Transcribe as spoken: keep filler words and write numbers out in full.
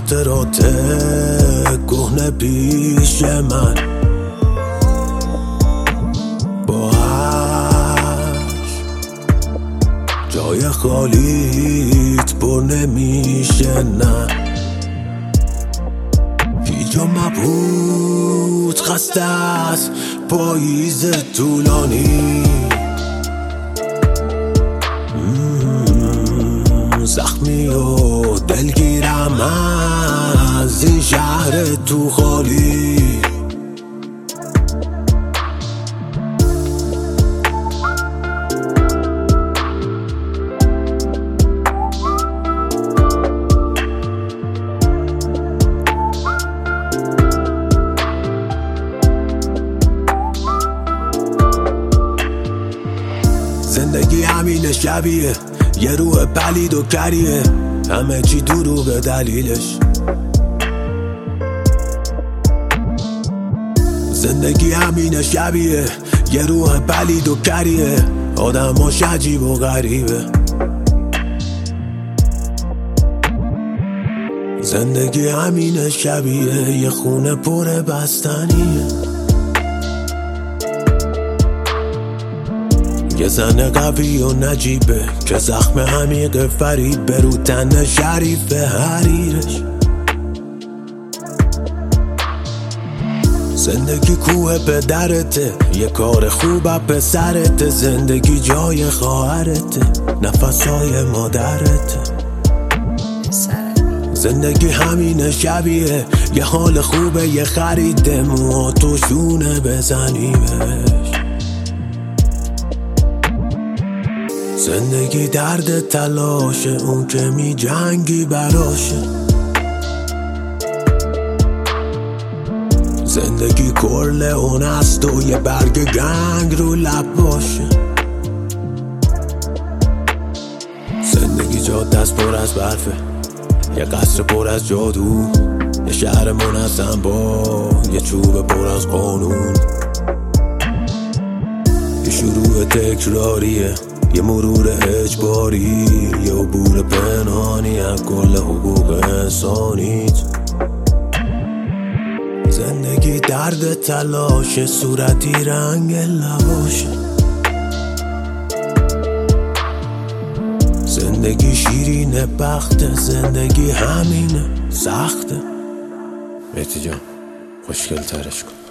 خاطرات کهنه پیش من با جای خالیت پر نمیشه نه هیچ مبهوت خسته است پاییز طولانی زخمی و دلگیرم از این شهر تو خالی زندگی همین شبیه یه روح پلید و کریه همه چی دروغه دلیلش زندگی همین شبیه یه روح پلید و کریه آدماش عجیب و غریبه زندگی همین شبیه یه خونه پر بستنیه یه زن قوی و نجیبه که زخم عمیق فریب برو تن شریف حریرش زندگی کوه پدرته یه کار خوبه پسرته زندگی جای خواهرته نفسای مادرته زندگی همین شبیه یه حال خوبه یه خریده موها تو شونه بزنیمش زندگی درد تلاشه اون که می جنگی براشه زندگی کرله اون است و یه برگ گنگ رو لب باشه زندگی جاده است پر از برفه یه قصر پر از جادو یه شهر منظم با یه چوب پر از قانون یه شروع تکراریه یه مرور اجباری یه عبور پنهانی از کل حقوق انسانیت زندگی درد تلاشه صورتی رنگ لباشه زندگی شیرین بخته زندگی همینه سخته مهدی جان خوشگل ترش کن